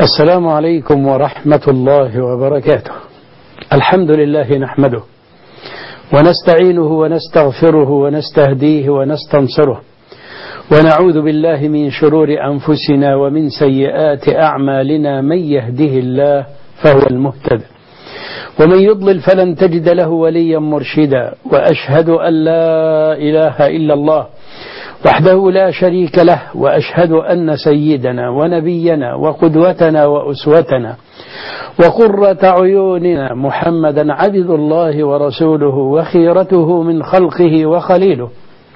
السلام عليكم ورحمة الله وبركاته. الحمد لله نحمده ونستعينه ونستغفره ونستهديه ونستنصره، ونعوذ بالله من شرور أنفسنا ومن سيئات أعمالنا. من يهده الله فهو المهتد، ومن يضلل فلن تجد له وليا مرشدا. وأشهد أن لا إله إلا الله وحده لا شريك له، وأشهد أن سيدنا ونبينا وقدوتنا وأسوتنا وقرة عيوننا محمدا عبد الله ورسوله وخيرته من خلقه وخليله،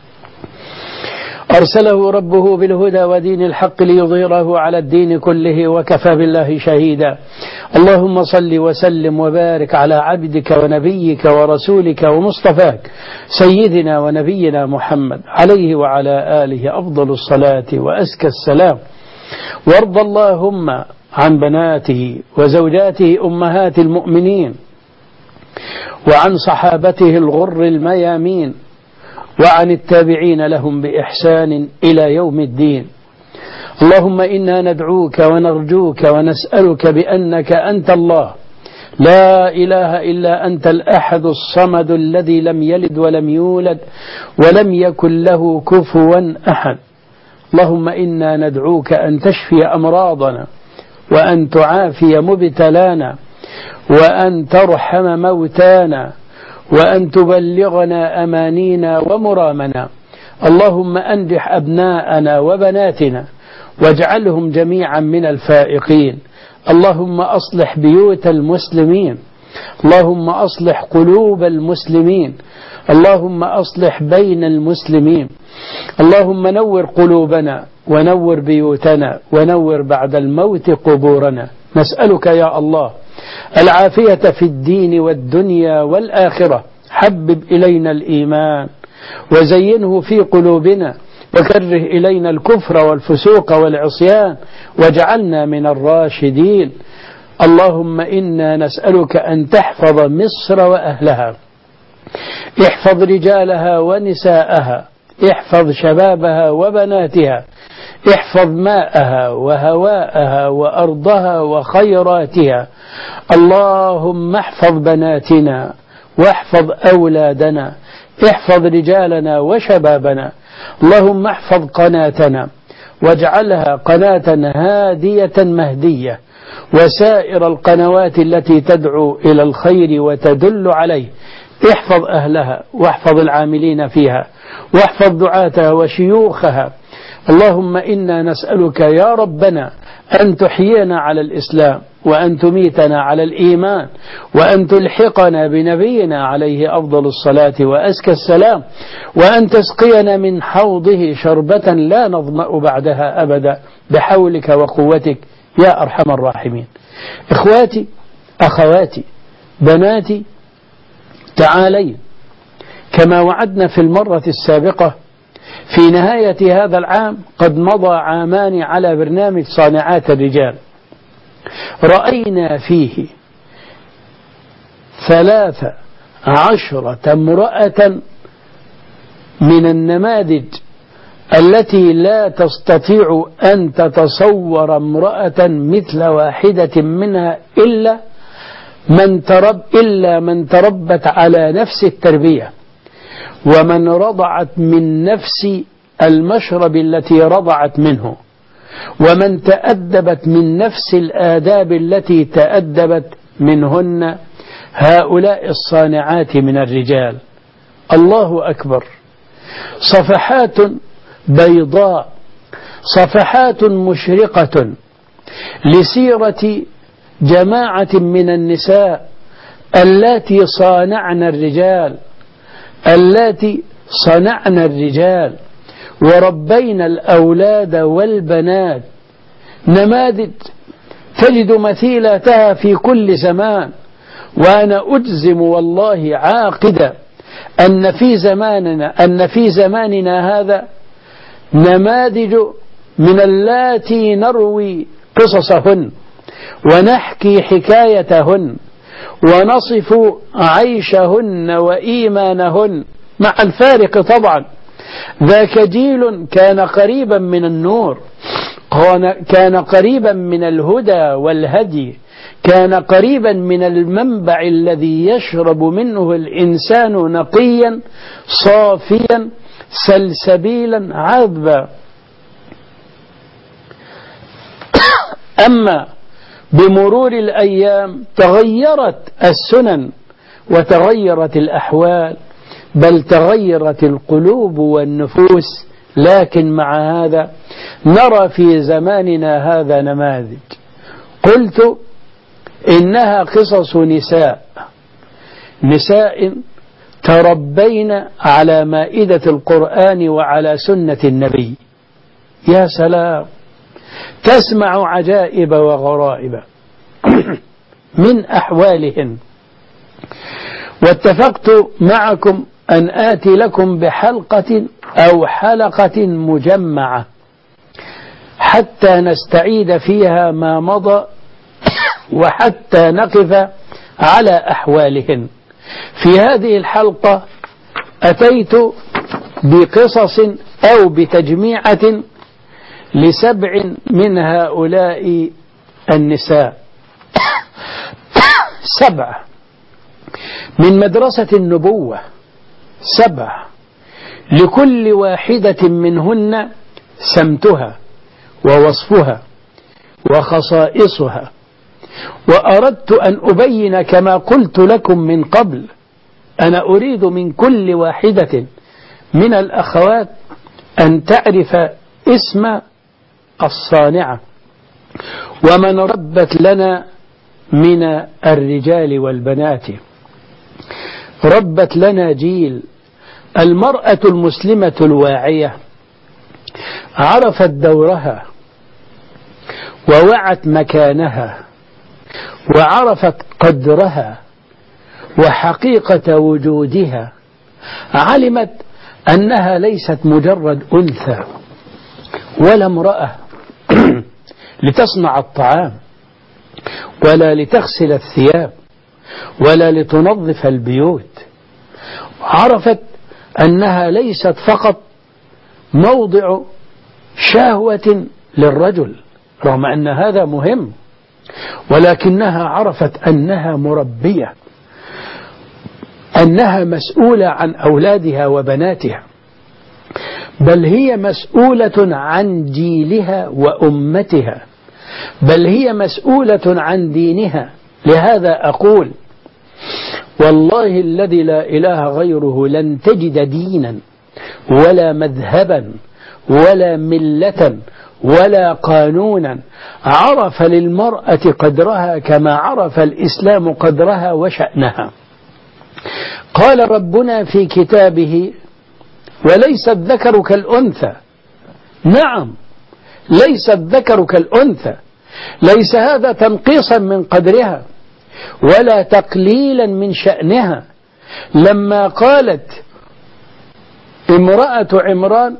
أرسله ربه بالهدى ودين الحق ليظهره على الدين كله، وكفى بالله شهيدا. اللهم صل وسلم وبارك على عبدك ونبيك ورسولك ومصطفاك سيدنا ونبينا محمد، عليه وعلى آله أفضل الصلاة وأزكى السلام. وارض اللهم عن بناته وزوجاته أمهات المؤمنين، وعن صحابته الغر الميامين، وعن التابعين لهم بإحسان إلى يوم الدين. اللهم إنا ندعوك ونرجوك ونسألك بأنك أنت الله لا إله إلا أنت الأحد الصمد الذي لم يلد ولم يولد ولم يكن له كفوا أحد. اللهم إنا ندعوك أن تشفي أمراضنا، وأن تعافي مبتلانا، وأن ترحم موتانا، وأن تبلغنا أمانينا ومرامنا. اللهم أنجح أبناءنا وبناتنا واجعلهم جميعا من الفائقين. اللهم أصلح بيوت المسلمين، اللهم أصلح قلوب المسلمين، اللهم أصلح بين المسلمين. اللهم نور قلوبنا ونور بيوتنا ونور بعد الموت قبورنا. نسألك يا الله العافية في الدين والدنيا والآخرة. حبب إلينا الإيمان وزينه في قلوبنا، وكره إلينا الكفر والفسوق والعصيان، واجعلنا من الراشدين. اللهم إنا نسألك أن تحفظ مصر وأهلها، احفظ رجالها ونساءها، احفظ شبابها وبناتها، احفظ ماءها وهواءها وأرضها وخيراتها. اللهم احفظ بناتنا واحفظ أولادنا، احفظ رجالنا وشبابنا. اللهم احفظ قناتنا واجعلها قناة هادية مهدية، وسائر القنوات التي تدعو إلى الخير وتدل عليه. احفظ أهلها واحفظ العاملين فيها واحفظ دعاتها وشيوخها. اللهم إنا نسألك يا ربنا أن تحيينا على الإسلام، وأن تميتنا على الإيمان، وأن تلحقنا بنبينا عليه أفضل الصلاة وأزكى السلام، وأن تسقينا من حوضه شربة لا نظمأ بعدها أبدا، بحولك وقوتك يا أرحم الراحمين. إخواتي أخواتي بناتي، تعالي كما وعدنا في المرة السابقة. في نهاية هذا العام قد مضى عامان على برنامج صانعات الرجال، رأينا فيه 13 امرأة من النماذج التي لا تستطيع أن تتصور امرأة مثل واحدة منها إلا من تربت على نفس التربية، ومن رضعت من نفس المشرب التي رضعت منه، ومن تأدبت من نفس الآداب التي تأدبت منهن هؤلاء الصانعات من الرجال. الله أكبر. صفحات بيضاء، صفحات مشرقة لسيرة جماعة من النساء اللاتي صانعن الرجال، اللاتي صنعن الرجال وربينا الأولاد والبنات. نماذج تجد مثيلاتها في كل زمان، وأنا أجزم والله عاقدا أن في زماننا هذا نماذج من اللاتي نروي قصصهن ونحكي حكايتهن ونصف عيشهن وإيمانهن، مع الفارق طبعا. ذاك جيل كان قريبا من النور، كان قريبا من الهدى والهدي، كان قريبا من المنبع الذي يشرب منه الإنسان نقيا صافيا سلسبيلا عذبا. أما بمرور الأيام تغيرت السنن وتغيرت الأحوال، بل تغيرت القلوب والنفوس. لكن مع هذا نرى في زماننا هذا نماذج، قلت إنها قصص نساء تربين على مائدة القرآن وعلى سنة النبي. يا سلام، تسمع عجائب وغرائب من أحوالهن. واتفقت معكم أن آتي لكم بحلقة أو حلقة مجمعة حتى نستعيد فيها ما مضى، وحتى نقف على أحوالهن. في هذه الحلقة أتيت بقصص أو بتجميعة ل7 من هؤلاء النساء، 7 من مدرسة النبوة، 7 لكل واحدة منهن سمتها ووصفها وخصائصها. وأردت أن أبين كما قلت لكم من قبل، أنا أريد من كل واحدة من الأخوات أن تعرف اسم الصانعة ومن ربت لنا من الرجال والبنات. ربت لنا جيل. المرأة المسلمة الواعية عرفت دورها ووعت مكانها وعرفت قدرها وحقيقة وجودها. علمت أنها ليست مجرد أنثى ولا امرأة لتصنع الطعام ولا لتغسل الثياب ولا لتنظف البيوت. عرفت أنها ليست فقط موضع شهوة للرجل، رغم أن هذا مهم، ولكنها عرفت أنها مربية، أنها مسؤولة عن أولادها وبناتها، بل هي مسؤولة عن جيلها وأمتها، بل هي مسؤولة عن دينها. لهذا أقول والله الذي لا إله غيره لن تجد دينا ولا مذهبا ولا ملة ولا قانونا عرف للمرأة قدرها كما عرف الإسلام قدرها وشأنها. قال ربنا في كتابه: وليس الذكر كالأنثى. نعم، ليس الذكر كالأنثى. ليس هذا تنقيصا من قدرها ولا تقليلا من شأنها. لما قالت امرأة عمران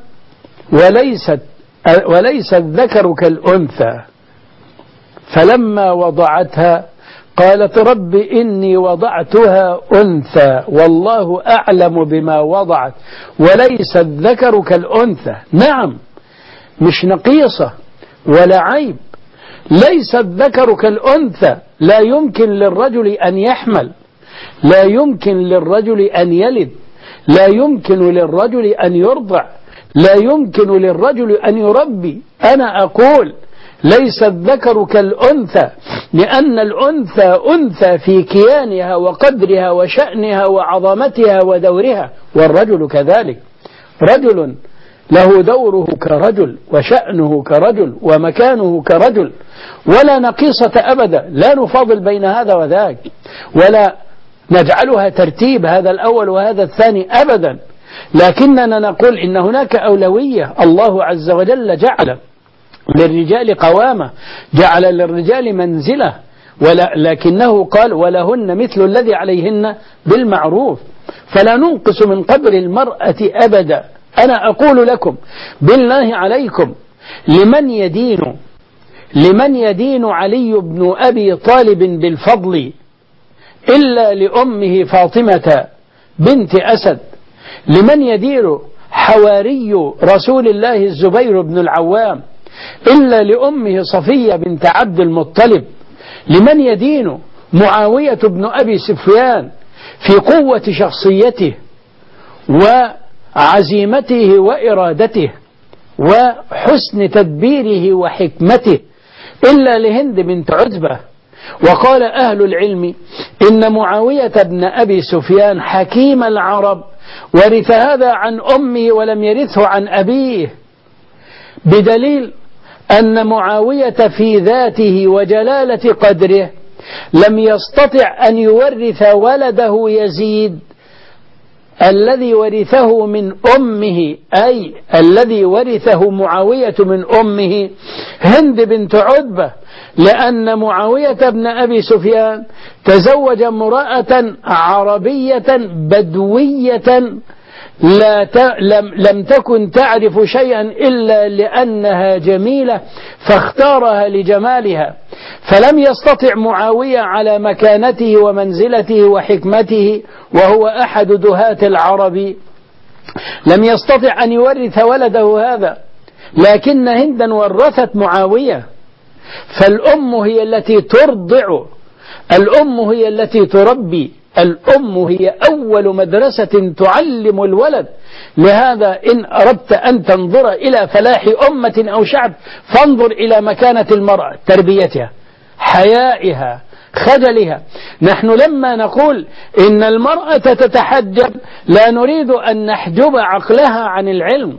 وليس الذكر كالأنثى، فلما وضعتها قالت: رب إني وضعتها أنثى والله أعلم بما وضعت وليس الذكر كالأنثى. نعم، مش نقيصة ولا عيب. ليس الذكر كالأنثى. لا يمكن للرجل أن يحمل، لا يمكن للرجل أن يلد، لا يمكن للرجل أن يرضع، لا يمكن للرجل أن يربي. أنا أقول ليس الذكر كالأنثى، لأن الأنثى أنثى في كيانها وقدرها وشأنها وعظمتها ودورها، والرجل كذلك. رجل له دوره كرجل وشأنه كرجل ومكانه كرجل، ولا نقيصة أبدا. لا نفاضل بين هذا وذاك ولا نجعلها ترتيب هذا الأول وهذا الثاني أبدا، لكننا نقول إن هناك أولوية. الله عز وجل جعل للرجال قوامة، جعل للرجال منزلة، لكنه قال: ولهن مثل الذي عليهن بالمعروف. فلا ننقص من قدر المرأة أبدا. أنا أقول لكم بالله عليكم، لمن يدين علي بن أبي طالب بالفضل إلا لأمه فاطمة بنت أسد؟ لمن يدين حواري رسول الله الزبير بن العوام إلا لأمه صفية بنت عبد المطلب. لمن يدين معاوية بن أبي سفيان في قوة شخصيته وعزيمته وإرادته وحسن تدبيره وحكمته إلا لهند بنت عتبة. وقال أهل العلم إن معاوية بن أبي سفيان حكيم العرب ورث هذا عن أمه ولم يرثه عن أبيه، بدليل أن معاوية في ذاته وجلالة قدره لم يستطع أن يورث ولده يزيد الذي ورثه من أمه، أي الذي ورثه معاوية من أمه هند بنت عتبة، لأن معاوية بن أبي سفيان تزوج امرأة عربية بدوية لم تكن تعرف شيئا إلا لأنها جميلة فاختارها لجمالها، فلم يستطع معاوية على مكانته ومنزلته وحكمته وهو أحد دهاة العرب، لم يستطع أن يورث ولده هذا، لكن هندا ورثت معاوية. فالأم هي التي ترضع، الأم هي التي تربي، الأم هي أول مدرسة تعلم الولد. لهذا إن أردت أن تنظر إلى فلاح أمة أو شعب فانظر إلى مكانة المرأة، تربيتها، حيائها، خجلها. نحن لما نقول إن المرأة تتحجب لا نريد أن نحجب عقلها عن العلم،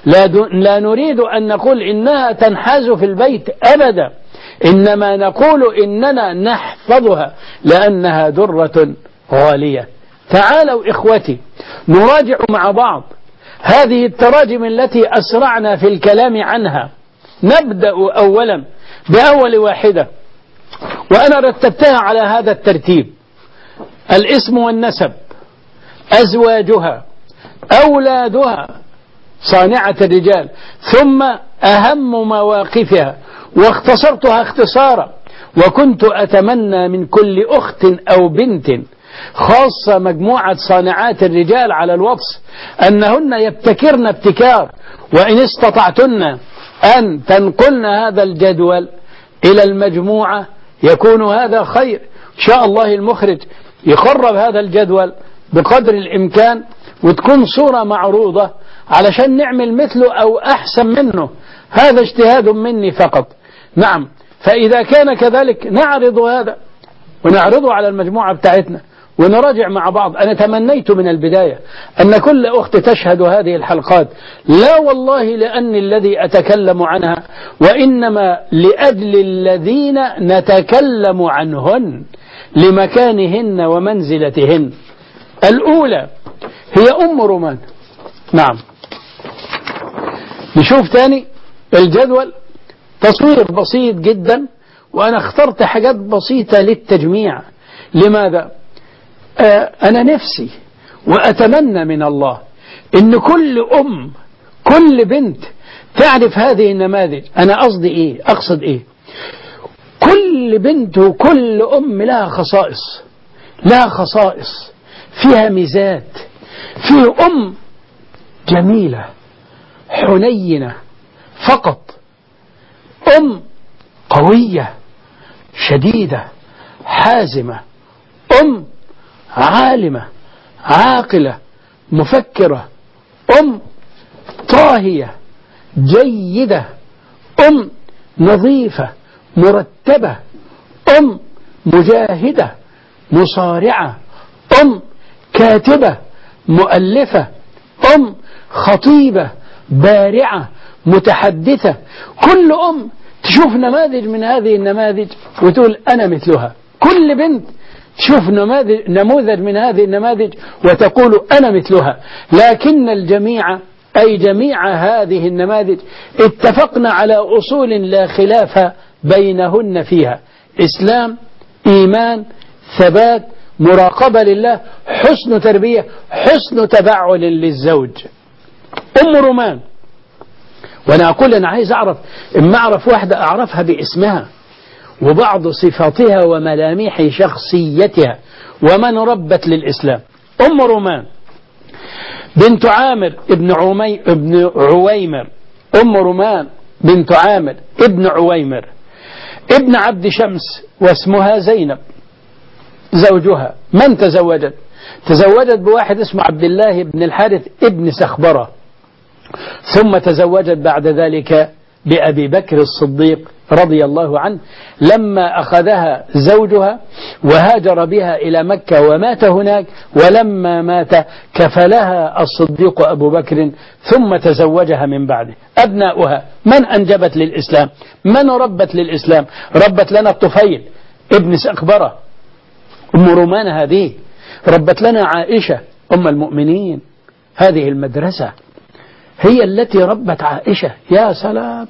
لا نريد أن نقول إنها تنحاز في البيت أبدا، إنما نقول إننا نحفظها لأنها درة غالية. تعالوا إخوتي نراجع مع بعض هذه التراجم التي أسرعنا في الكلام عنها. نبدأ أولا بأول واحدة، وأنا رتبتها على هذا الترتيب: الاسم والنسب، أزواجها، أولادها صانعة الرجال، ثم أهم مواقفها، واختصرتها اختصارا. وكنت أتمنى من كل أخت أو بنت خاصة مجموعة صانعات الرجال على الوصف أنهن يبتكرن ابتكار، وإن استطعتن أن تنقلن هذا الجدول إلى المجموعة يكون هذا خير. إن شاء الله المخرج يقرب هذا الجدول بقدر الإمكان وتكون صورة معروضة علشان نعمل مثله أو أحسن منه، هذا اجتهاد مني فقط. نعم، فإذا كان كذلك نعرض هذا ونعرضه على المجموعة بتاعتنا ونراجع مع بعض. أنا تمنيت من البداية أن كل أخت تشهد هذه الحلقات، لا والله لأني الذي أتكلم عنها، وإنما لأجل الذين نتكلم عنهن لمكانهن ومنزلتهن. الأولى هي أم رومان. نعم، نشوف تاني الجدول، تصوير بسيط جدا، وأنا اخترت حاجات بسيطة للتجميع. لماذا؟ أنا نفسي وأتمنى من الله إن كل أم، كل بنت تعرف هذه النماذج. أنا قصدي إيه؟ أقصد إيه؟ كل بنت وكل أم لها خصائص، لها خصائص، فيها ميزات. في أم جميلة حنينة فقط، أم قوية شديدة حازمة، أم عالمة عاقلة مفكرة، أم طاهية جيدة، أم نظيفة مرتبة، أم مجاهدة مصارعة، أم كاتبة مؤلفة، أم خطيبة بارعة متحدثة. كل أم تشوف نماذج من هذه النماذج وتقول أنا مثلها. كل بنت تشوف نموذج من هذه النماذج وتقول أنا مثلها. لكن الجميع، أي جميع هذه النماذج، اتفقنا على أصول لا خلاف بينهن فيها: إسلام، إيمان، ثبات، مراقبة لله، حسن تربية، حسن تبعل للزوج. أم رومان، وأنا أقول أنا عايز أعرف، إما أعرف واحدة أعرفها باسمها وبعض صفاتها وملامح شخصيتها ومن ربت للإسلام. أم رومان بنت عامر ابن عويمر. أم رومان بنت عامر ابن عويمر ابن عبد شمس واسمها زينب زوجها. من تزوجت؟ تزوجت بواحد اسمه عبد الله بن الحارث ابن سخبرة، ثم تزوجت بعد ذلك بأبي بكر الصديق رضي الله عنه لما أخذها زوجها وهاجر بها إلى مكة ومات هناك، ولما مات كفلها الصديق أبو بكر ثم تزوجها من بعده. أبناؤها من أنجبت للإسلام؟ من ربت للإسلام؟ ربت لنا الطفيل ابن سخبرة أم رومان، هذه ربت لنا عائشة أم المؤمنين. هذه المدرسة هي التي ربت عائشة. يا سلام،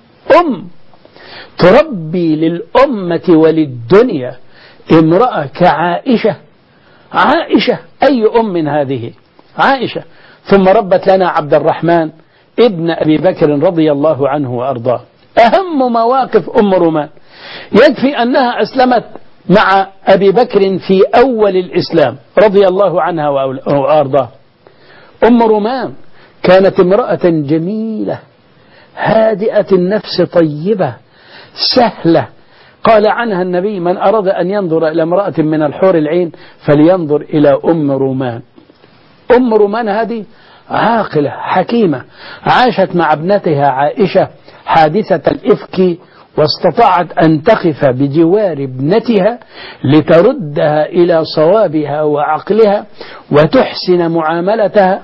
تربي للأمة وللدنيا امرأة كعائشة. عائشة أي أم هذه؟ عائشة. ثم ربت لنا عبد الرحمن ابن أبي بكر رضي الله عنه وأرضاه. أهم مواقف أم رومان، يكفي أنها أسلمت مع أبي بكر في أول الإسلام رضي الله عنها وأرضاه. أم رومان كانت امرأة جميلة هادئة النفس طيبة سهلة. قال عنها النبي: من أراد أن ينظر إلى امرأة من الحور العين فلينظر إلى أم رومان. أم رومان هذه عاقلة حكيمة، عاشت مع ابنتها عائشة حادثة الإفك، واستطاعت أن تقف بجوار ابنتها لتردها إلى صوابها وعقلها وتحسن معاملتها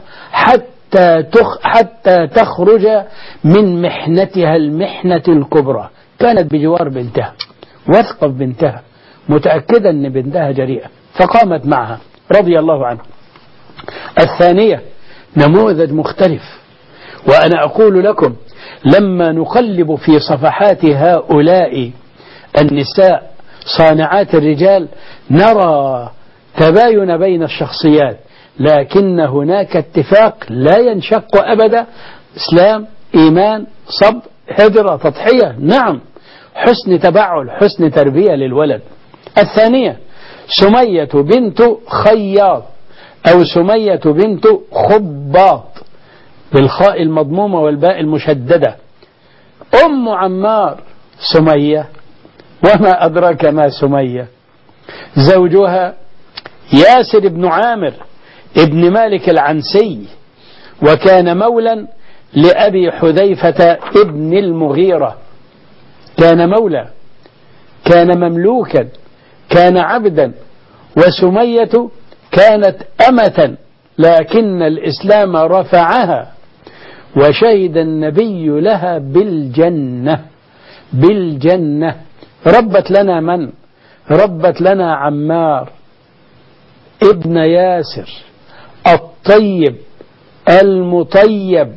حتى تخرج من محنتها المحنة الكبرى. كانت بجوار بنتها، واثقة ببنتها، متأكدة أن بنتها جريئة، فقامت معها رضي الله عنها. الثانية نموذج مختلف، وأنا أقول لكم لما نقلب في صفحات هؤلاء النساء صانعات الرجال نرى تباين بين الشخصيات، لكن هناك اتفاق لا ينشق أبدا. إسلام، إيمان، صبر، هجرة، تضحية، نعم، حسن تبعل، حسن تربية للولد. الثانية سمية بنت خياط أو سمية بنت خباط بالخاء المضمومة والباء المشددة. أم عمار سمية، وما أدراك ما سمية. زوجها ياسر بن عامر ابن مالك العنسي، وكان مولا لأبي حذيفة ابن المغيرة. كان مولى، كان مملوكا، كان عبدا. وسمية كانت أمة، لكن الإسلام رفعها، وشهد النبي لها بالجنة. ربت لنا من؟ ربت لنا عمار ابن ياسر الطيب المطيب،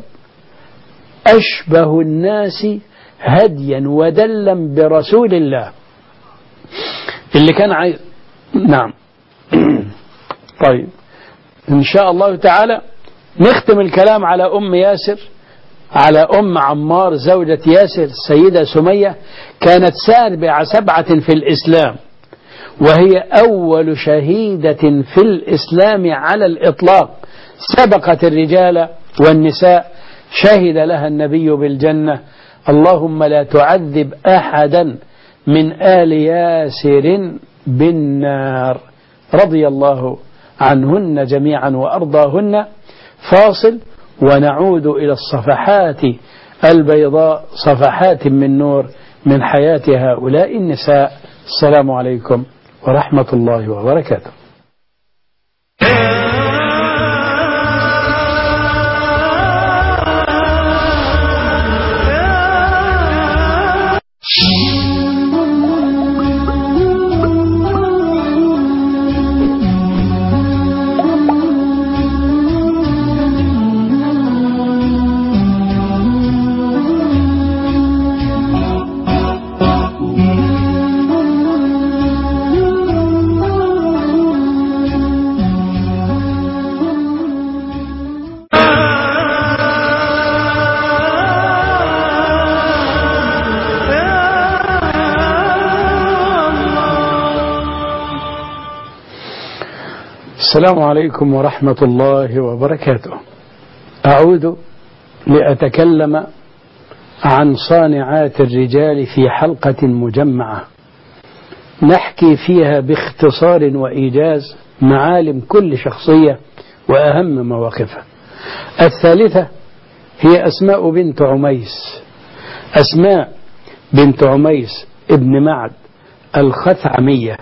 أشبه الناس هديا ودلا برسول الله، اللي كان عايز. نعم. طيب، إن شاء الله تعالى نختم الكلام على أم ياسر، على أم عمار زوجة ياسر السيدة سمية. كانت سابعة 7 في الإسلام، وهي أول شهيدة في الإسلام على الإطلاق، سبقت الرجال والنساء، شهد لها النبي بالجنة. اللهم لا تعذب أحدا من آل ياسر بالنار. رضي الله عنهن جميعا وأرضاهن. فاصل ونعود إلى الصفحات البيضاء، صفحات من نور من حياة هؤلاء النساء. السلام عليكم ورحمة الله وبركاته. السلام عليكم ورحمة الله وبركاته. أعود لأتكلم عن صانعات الرجال في حلقة مجمعة نحكي فيها باختصار وإيجاز معالم كل شخصية وأهم مواقفها. الثالثة هي أسماء بنت عميس، أسماء بنت عميس ابن معد الخثعمية،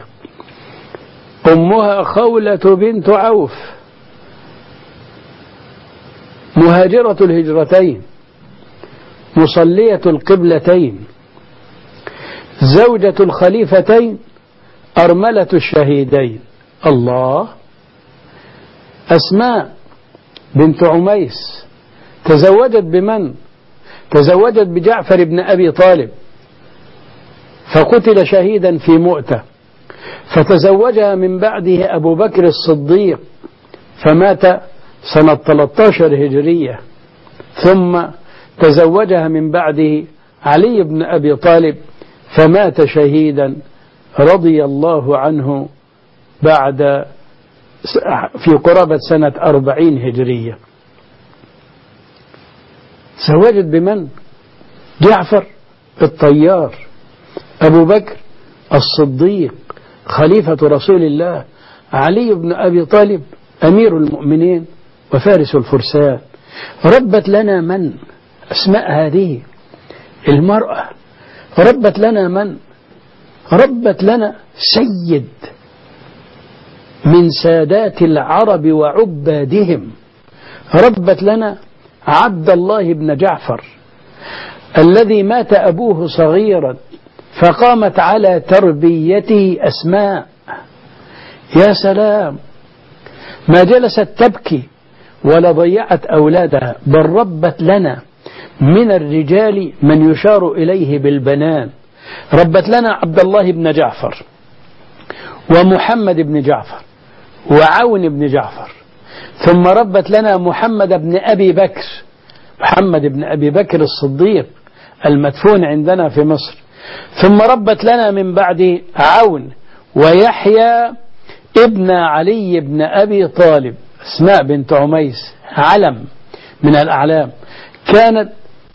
أمها خولة بنت عوف مهاجرة الهجرتين مصلية القبلتين زوجة الخليفتين أرملة الشهيدين. الله، أسماء بنت عميس تزوجت بمن؟ تزوجت بجعفر بن أبي طالب فقتل شهيدا في مؤتة، فتزوجها من بعده أبو بكر الصديق فمات سنة 13 هجرية، ثم تزوجها من بعده علي بن أبي طالب فمات شهيدا رضي الله عنه بعد في قرابة سنة 40 هجرية. تزوجت بمن؟ جعفر الطيار، أبو بكر الصديق خليفة رسول الله، علي بن أبي طالب أمير المؤمنين وفارس الفرسان. ربت لنا من؟ أسماء هذه المرأة ربت لنا من؟ ربت لنا سيد من سادات العرب وعبادهم، ربت لنا عبد الله بن جعفر الذي مات أبوه صغيرا فقامت على تربيته أسماء. يا سلام، ما جلست تبكي ولا ضيعت أولادها، بل ربت لنا من الرجال من يشار إليه بالبنان. ربت لنا عبد الله بن جعفر ومحمد بن جعفر وعون بن جعفر، ثم ربت لنا محمد بن أبي بكر، محمد بن أبي بكر الصديق المدفون عندنا في مصر، ثم ربت لنا من بعد عون ويحيى ابن علي بن أبي طالب. أسماء بنت عميس علم من الأعلام، كانت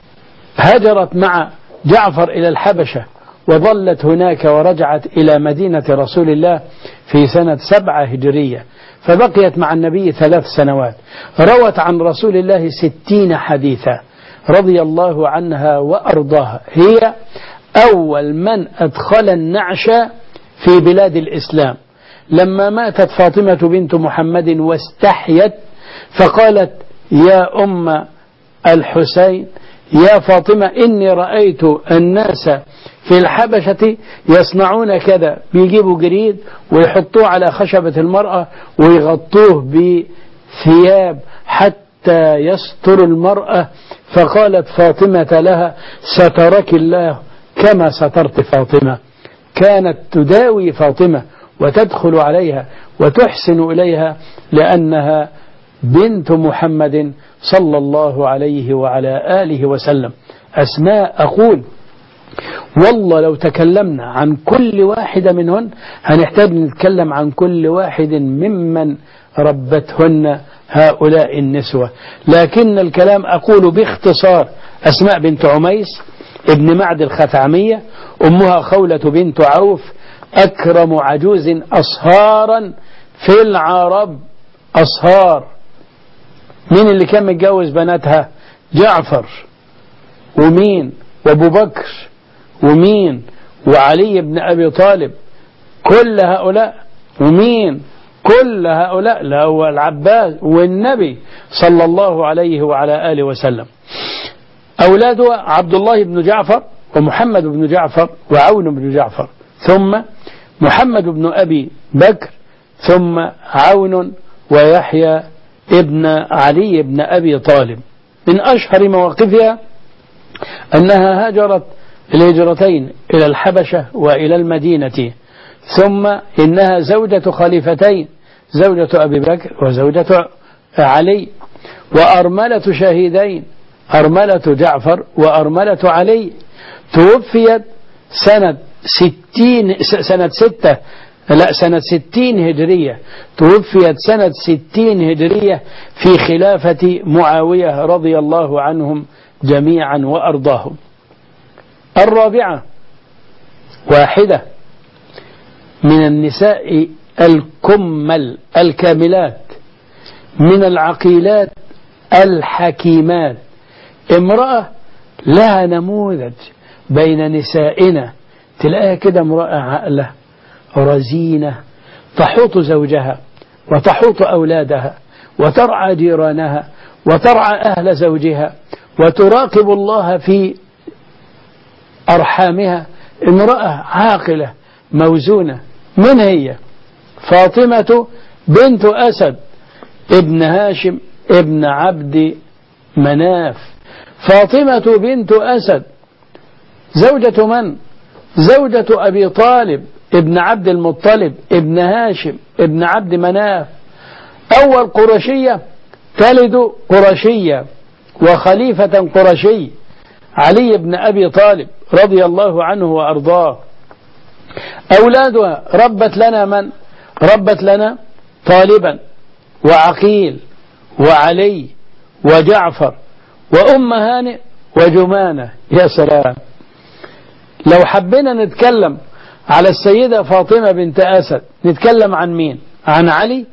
هاجرت مع جعفر إلى الحبشة وظلت هناك ورجعت إلى مدينة رسول الله في سنة 7 هجرية، فبقيت مع النبي 3 سنوات. روت عن رسول الله 60 حديثا رضي الله عنها وأرضاها. هي أول من أدخل النعش في بلاد الإسلام. لما ماتت فاطمة بنت محمد واستحيت فقالت يا أم الحسين يا فاطمة إني رأيت الناس في الحبشة يصنعون كذا، بيجيبوا جريد ويحطوه على خشبة المرأة ويغطوه بثياب حتى يستر المرأة. فقالت فاطمة لها سترك الله كما سترت فاطمة. كانت تداوي فاطمة وتدخل عليها وتحسن إليها لأنها بنت محمد صلى الله عليه وعلى آله وسلم. أسماء أقول والله لو تكلمنا عن كل واحدة منهن هنحتاج نتكلم عن كل واحد ممن ربتهن هؤلاء النسوة، لكن الكلام أقول باختصار. أسماء بنت عميس ابن معد الخثعمية، أمها خولة بنت عوف، أكرم عجوز أصهارا في العرب. أصهار، مين اللي كان متجوز بناتها؟ جعفر، ومين؟ وابو بكر، ومين؟ وعلي بن أبي طالب. كل هؤلاء، ومين؟ كل هؤلاء، لا هو العباس والنبي صلى الله عليه وعلى آله وسلم. أولاده عبد الله بن جعفر ومحمد بن جعفر وعون بن جعفر، ثم محمد بن أبي بكر، ثم عون ويحيى ابن علي بن أبي طالب. من أشهر مواقفها أنها هاجرت الهجرتين إلى الحبشة وإلى المدينة، ثم إنها زوجة خليفتين، زوجة أبي بكر وزوجة علي، وأرملة شهيدين، أرملة جعفر وأرملة علي. توفيت سنة 60 هجرية، توفيت سنة 60 هجرية في خلافة معاوية رضي الله عنهم جميعا وأرضاهم. الرابعة واحدة من النساء الكمل الكاملات من العقيلات الحكيمات، امرأة لها نموذج بين نسائنا، تلاقيها كده امرأة عاقلة رزينة تحوط زوجها وتحوط أولادها وترعى جيرانها وترعى أهل زوجها وتراقب الله في أرحامها، امرأة عاقلة موزونة. من هي؟ فاطمة بنت أسد ابن هاشم ابن عبد مناف. فاطمة بنت أسد زوجة من؟ زوجة أبي طالب ابن عبد المطلب ابن هاشم ابن عبد مناف، أول قرشية تلد قرشية وخليفة قرشي علي بن أبي طالب رضي الله عنه وأرضاه. أولادها ربت لنا من؟ ربت لنا طالبا وعقيل وعلي وجعفر وأم هانئ وجمانة. يا سلام، لو حبينا نتكلم على السيدة فاطمة بنت أسد نتكلم عن مين؟ عن علي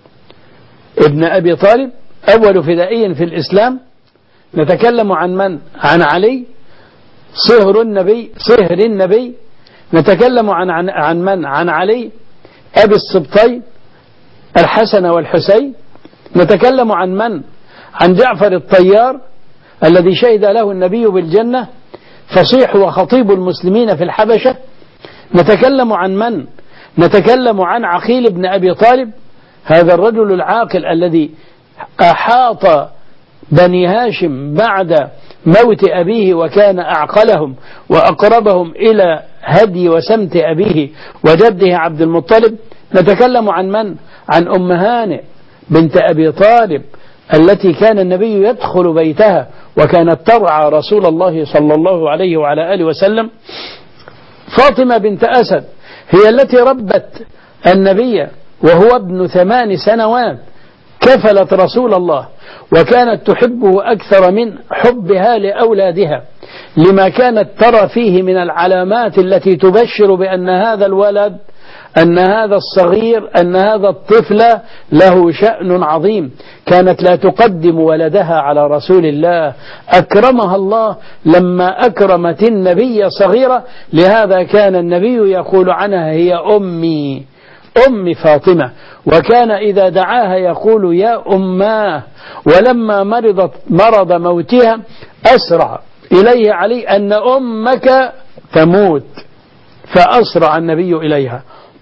ابن أبي طالب أول فدائي في الإسلام. نتكلم عن من؟ عن علي صهر النبي. نتكلم عن من؟ عن علي أبي السبطين الحسن والحسين. نتكلم عن من؟ عن جعفر الطيار الذي شهد له النبي بالجنة، فصيح وخطيب المسلمين في الحبشة. نتكلم عن من؟ نتكلم عن عقيل بن أبي طالب، هذا الرجل العاقل الذي أحاط بني هاشم بعد موت أبيه وكان أعقلهم وأقربهم إلى هدي وسمت أبيه وجده عبد المطلب. نتكلم عن من؟ عن أم هانئ بنت أبي طالب التي كان النبي يدخل بيتها وكانت ترعى رسول الله صلى الله عليه وعلى آله وسلم. فاطمة بنت أسد هي التي ربت النبي وهو ابن 8 سنوات، كفلت رسول الله وكانت تحبه أكثر من حبها لأولادها، لما كانت ترى فيه من العلامات التي تبشر بأن هذا الولد، أن هذا الصغير، أن هذا الطفل له شأن عظيم. كانت لا تقدم ولدها على رسول الله، أكرمها الله لما أكرمت النبي صغيرة، لهذا كان النبي يقول عنها هي أمي فاطمة، وكان إذا دعاها يقول يا أماه. ولما مرض موتها أسرع إليه علي أن أمك تموت، فأسرع النبي إليها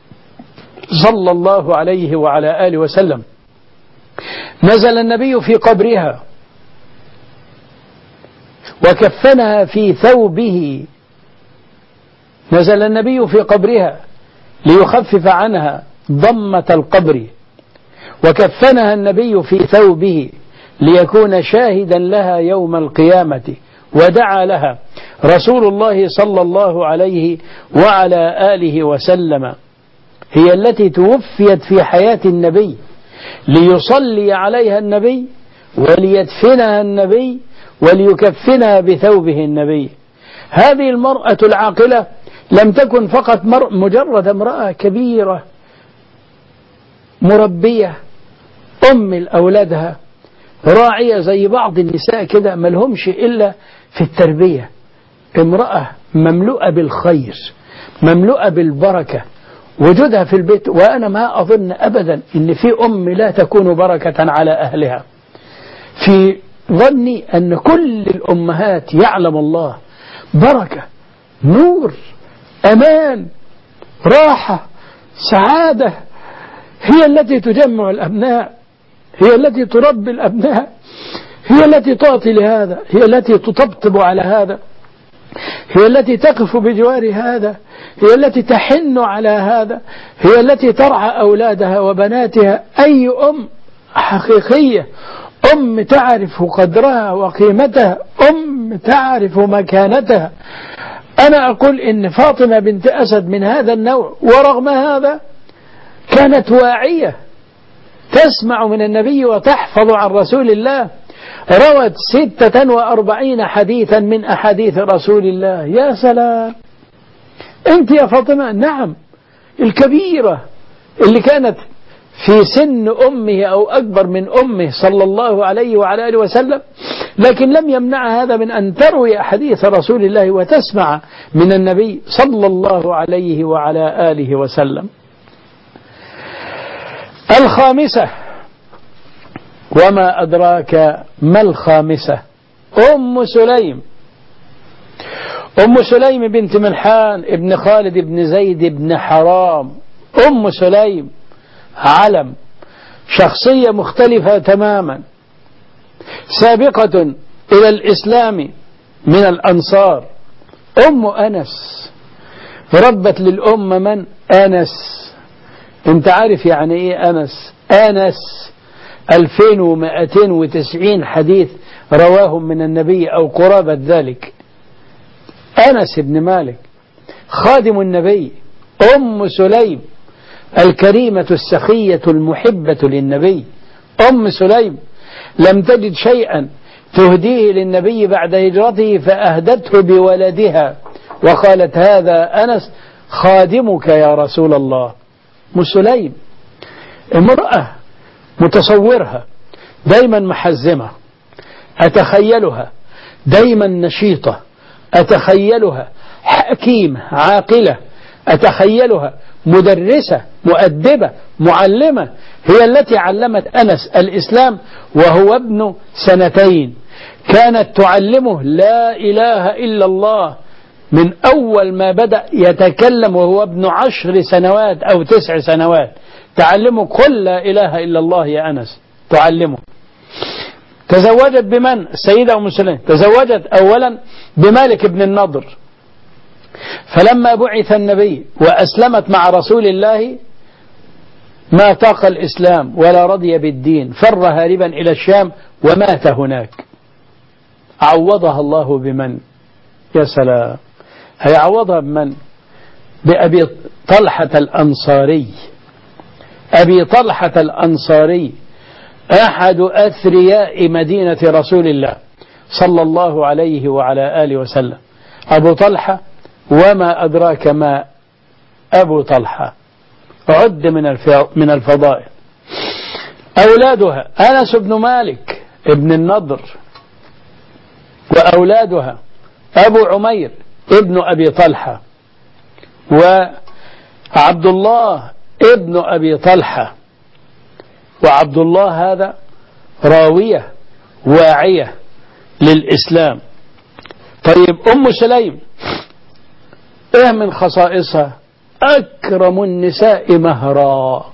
صلى الله عليه وعلى آله وسلم. نزل النبي في قبرها وكفنها في ثوبه، نزل النبي في قبرها ليخفف عنها ضمة القبر، وكفنها النبي في ثوبه ليكون شاهدا لها يوم القيامة، ودعا لها رسول الله صلى الله عليه وعلى آله وسلم. هي التي توفيت في حياة النبي ليصلي عليها النبي وليدفنها النبي وليكفنها بثوبه النبي. هذه المرأة العاقلة لم تكن فقط مجرد امرأة كبيرة مربية أم لأولادها راعية زي بعض النساء كده ملهمش إلا في التربية، امرأة مملوءة بالخير مملوءة بالبركة وجودها في البيت. وأنا ما أظن أبدا إن في أم لا تكون بركة على أهلها، في ظني أن كل الأمهات يعلم الله بركة نور أمان راحة سعادة، هي التي تجمع الأبناء، هي التي تربي الأبناء، هي التي تعطي لهذا، هي التي تطبطب على هذا، هي التي تقف بجوار هذا، هي التي تحن على هذا، هي التي ترعى أولادها وبناتها. أي أم حقيقية، أم تعرف قدرها وقيمتها، أم تعرف مكانتها. أنا أقول إن فاطمة بنت أسد من هذا النوع، ورغم هذا كانت واعية تسمع من النبي وتحفظ عن رسول الله. روت 46 حديثا من أحاديث رسول الله. يا سلام، أنت يا فاطمة نعم الكبيرة اللي كانت في سن أمه أو أكبر من أمه صلى الله عليه وعلى آله وسلم، لكن لم يمنع هذا من أن تروي حديث رسول الله وتسمع من النبي صلى الله عليه وعلى آله وسلم. الخامسة، وما أدراك ما الخامسة، أم سليم. أم سليم بنت ملحان ابن خالد ابن زيد ابن حرام. أم سليم علم، شخصية مختلفة تماما، سابقة إلى الإسلام من الأنصار. أم أنس، ربت للأمة من؟ أنس. أنت عارف يعني إيه أنس؟ أنس 2290 حديث رواهم من النبي أو قرابة ذلك. أنس بن مالك خادم النبي. أم سليم الكريمة السخية المحبة للنبي. أم سليم لم تجد شيئا تهديه للنبي بعد هجرته فأهدته بولدها وقالت هذا أنس خادمك يا رسول الله. أم سليم امرأة متصورها دايما محزمة، أتخيلها دايما نشيطة، أتخيلها حكيمة عاقلة، أتخيلها مدرسة مؤدبة معلمة، هي التي علمت أنس الإسلام وهو ابن 2 كانت تعلمه لا إله إلا الله من أول ما بدأ يتكلم وهو ابن 10 سنوات أو 9 سنوات، تعلمه قل لا إله إلا الله يا أنس، تعلمه. تزوجت بمن؟ السيدة أم سليم تزوجت أولا بمالك بن النضر، فلما بعث النبي وأسلمت مع رسول الله ما طاق الإسلام ولا رضي بالدين، فر هاربا إلى الشام ومات هناك. عوضها الله بمن؟ يا سلام، هيعوضها بمن؟ بأبي طلحة الأنصاري. أبي طلحة الأنصاري أحد أثرياء مدينة رسول الله صلى الله عليه وعلى آله وسلم. أبو طلحة، وما أدراك ما أبو طلحة، عد من الفضائل. أولادها أنس بن مالك ابن النضر، وأولادها أبو عمير ابن أبي طلحة، وعبد الله ابن أبي طلحة. وعبد الله هذا راوية واعية للإسلام. طيب أم سليم إيه من خصائصها؟ أكرم النساء مهرا،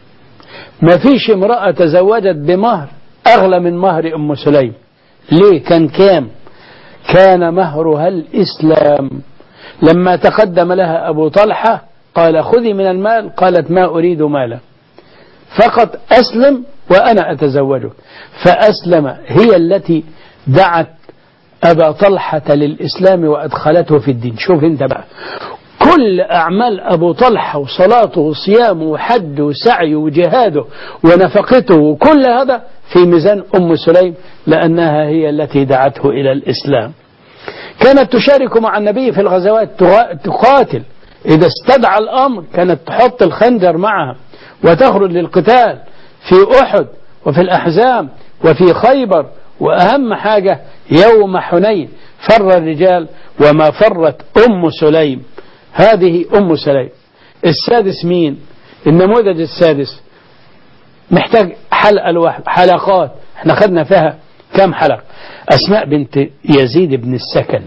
ما فيش امرأة تزوجت بمهر أغلى من مهر أم سليم. ليه؟ كان كام؟ كان مهرها الإسلام. لما تقدم لها أبو طلحة قال خذي من المال، قالت ما أريد مالا، فقط أسلم وأنا أتزوجك. فأسلم، هي التي دعت أبا طلحة للإسلام وأدخلته في الدين. شوف انت بقى كل أعمال أبو طلحة وصلاته وصيامه وحده وسعيه وجهاده ونفقته وكل هذا في ميزان أم سليم، لأنها هي التي دعته إلى الإسلام. كانت تشارك مع النبي في الغزوات، تقاتل إذا استدعى الأمر، كانت تحط الخنجر معها وتخرج للقتال في أحد وفي الأحزاب وفي خيبر، وأهم حاجة يوم حنين فر الرجال وما فرت أم سليم. هذه أم سليم. السادس مين؟ النموذج السادس محتاج حلقة لوحده، حلقات احنا خدنا فيها كم حلقة. أسماء بنت يزيد بن السكن.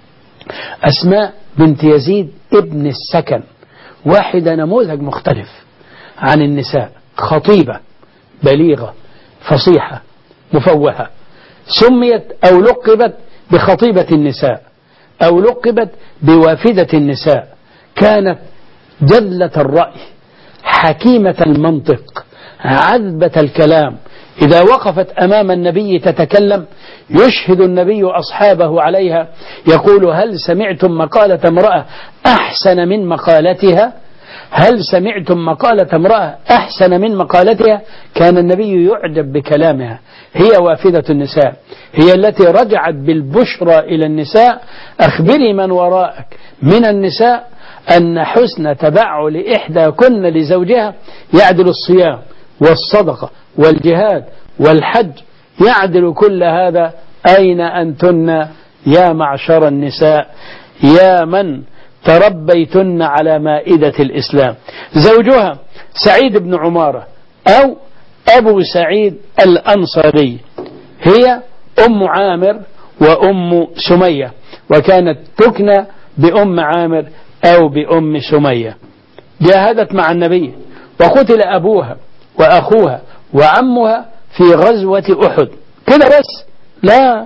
أسماء بنت يزيد ابن السكن واحدة نموذج مختلف عن النساء، خطيبة بليغة فصيحة مفوهة، سميت أو لقبت بخطيبة النساء أو لقبت بوافدة النساء. كانت جلة الرأي، حكيمة المنطق، عذبة الكلام. إذا وقفت أمام النبي تتكلم يشهد النبي أصحابه عليها، يقول هل سمعتم مقالة امرأة أحسن من مقالتها؟ هل سمعتم مقالة امرأة أحسن من مقالتها؟ كان النبي يعجب بكلامها. هي وافدة النساء، هي التي رجعت بالبشرى إلى النساء: أخبري من وراءك من النساء أن حسن تبعل إحداكن لزوجها يعدل الصيام والصدقة والجهاد والحج، يعدل كل هذا. أين أنتن يا معشر النساء يا من تربيتن على مائدة الإسلام؟ زوجها سعيد بن عمارة أو أبو سعيد الأنصاري، هي أم عامر وأم سمية، وكانت تكنى بأم عامر أو بأم سمية. جاهدت مع النبي وقتل أبوها وأخوها وعمها في غزوة أحد. كده بس؟ لا،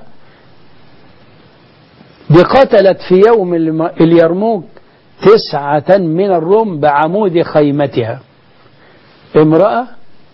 دي قتلت في يوم اليرموك 9 من الروم بعمود خيمتها. امرأة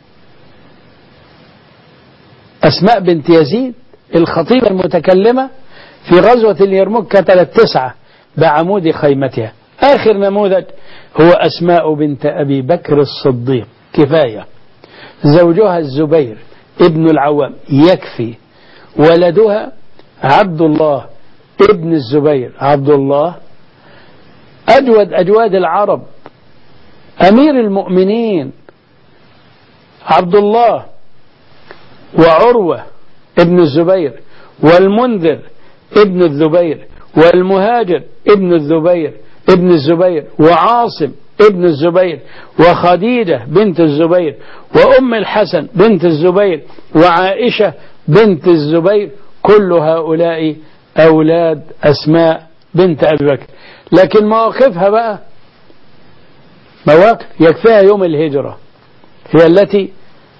أسماء بنت يزيد الخطيبة المتكلمة في غزوة اليرموك قتلت 9 بعمود خيمتها. آخر نموذج هو أسماء بنت أبي بكر الصديق، كفاية. زوجها الزبير ابن العوام يكفي. ولدها عبد الله ابن الزبير، عبد الله أجود أجواد العرب، أمير المؤمنين عبد الله، وعروة ابن الزبير، والمنذر ابن الزبير، والمهاجر ابن الزبير، وعاصم ابن الزبير، وخديجة بنت الزبير، وأم الحسن بنت الزبير، وعائشة بنت الزبير. كل هؤلاء أولاد أسماء بنت أبي بكر. لكن مواقفها بقى مواقف يكفيها يوم الهجرة، هي التي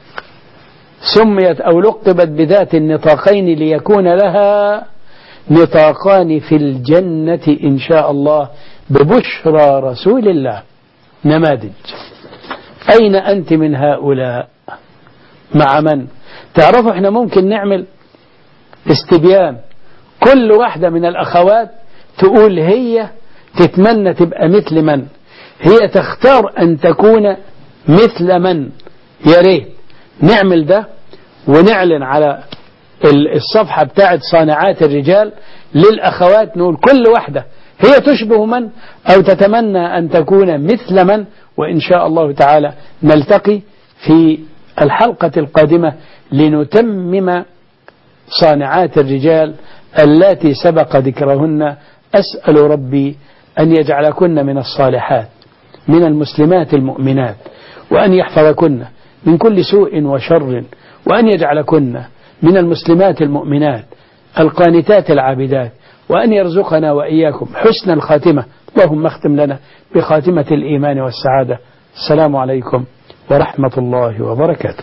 سميت أو لقبت بذات النطاقين ليكون لها نطاقان في الجنة إن شاء الله ببشرى رسول الله. نماذج. أين أنت من هؤلاء؟ مع من؟ تعرفوا احنا ممكن نعمل استبيان، كل واحدة من الأخوات تقول هي تتمنى تبقى مثل من، هي تختار أن تكون مثل من. يا ريت نعمل ده ونعلن على الصفحة بتاعت صانعات الرجال للأخوات، نقول كل واحدة هي تشبه من أو تتمنى أن تكون مثل من. وإن شاء الله تعالى نلتقي في الحلقة القادمة لنتمم صانعات الرجال اللاتي سبق ذكرهن. أسأل ربي أن يجعلكن من الصالحات من المسلمات المؤمنات، وأن يحفظكن من كل سوء وشر، وأن يجعلكن من المسلمات المؤمنات القانتات العابدات، وأن يرزقنا وإياكم حسن الخاتمة. اللهم اختم لنا بخاتمة الإيمان والسعادة. السلام عليكم ورحمة الله وبركاته.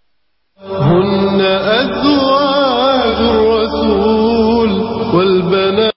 هن أزواج الرسول والبنات